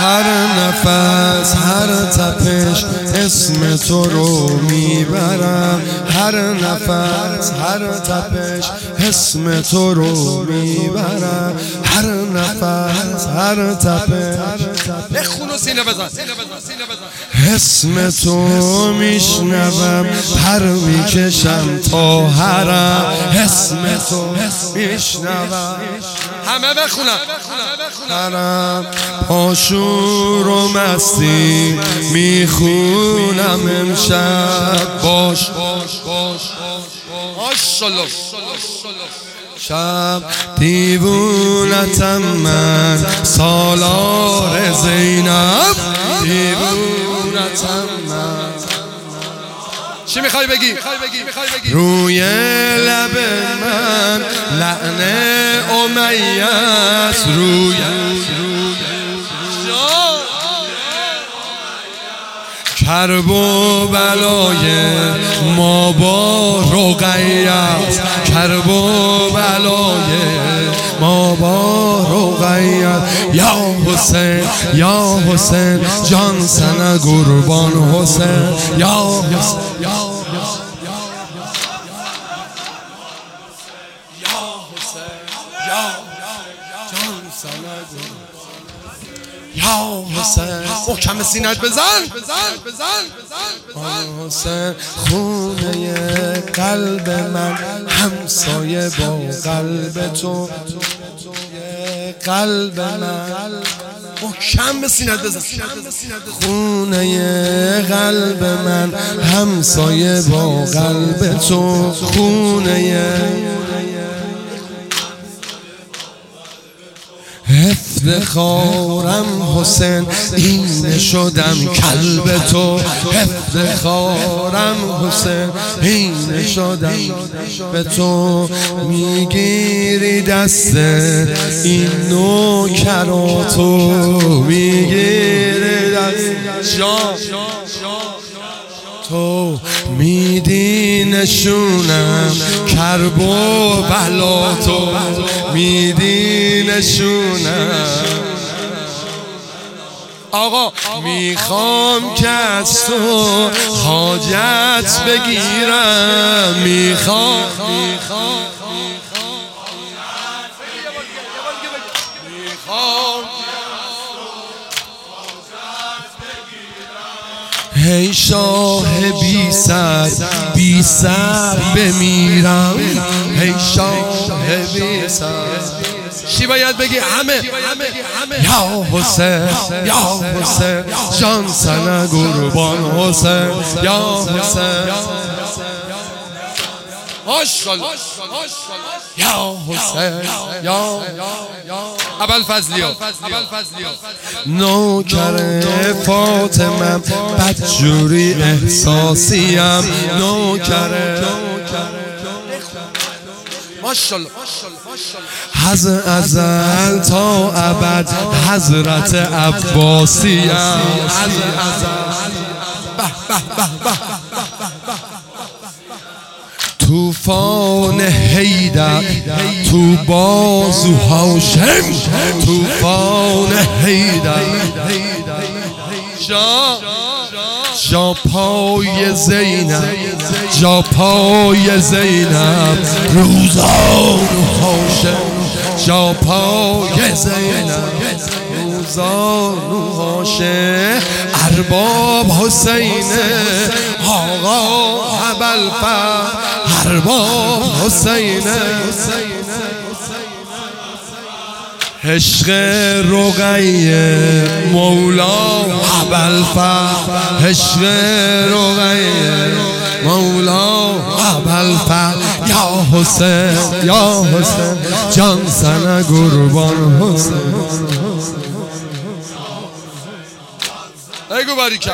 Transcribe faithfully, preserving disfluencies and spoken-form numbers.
هر نفس هر تپش اسم تو رو میبرم، هر نفس هر تپش اسم تو رو میبرم، هر نفس هر تپش بخون و سینه بزن اسم تو میشنوم پر میکشم تا حرم، اسم تو میشنوم همه بخونم حرم، پاشور و مستی میخونم امشب، باش ماشاءالله شب دیوونتم من سالار زینب، دیوونتم من. چی میخوای بگی؟ روی لب من لعن امیه است، روی کرب و بلای ما با رقیه است، کرب و بلای ما با رقیه است. یا حسین یا حسین جان سن قربان حسین، یا حسین یا حسین محکم سینت بزن حسین، خونه قلب من همسایه با قلب تو، قلب من محکم سینت بزن خونه قلب من همسایه با قلب تو، خونه افتخارم حسین این شدم کلب تو، افتخارم حسین این شدم به تو، میگیری دست این نوکراتو، میگیری دست جان تو، میدی نشونم کرب و بلا تو، میدی نشونم آقا، میخوام که از تو حاجت بگیرم، میخوام میخوام ای شاه بی سر بی سر بمیرم، ای شاه بی سر. چی باید بگی؟ همه یا حسین یا حسین جان سن قربان حسین، یا حسین ماشاءالله یا حسین یا ابوالفضلیا نوکر فاطمه بدجوری احساسیم، نوکر ماشاءالله از ازل تا ابد حضرت عباسیم، از ازل توفان حیدر تو بازو هاشم، توفان حیدر جا جا پای زینب، جا پای زینب روزان هاشم، جا پای زینب روزان هاشم، ارباب حسین آقا ابوالفضل، ارباب حسین عشق رقیه مولا ابوالفضل، عشق رقیه مولا ابوالفضل، یا حسین یا حسین جان سن قربان حسین. بگو باریکلا.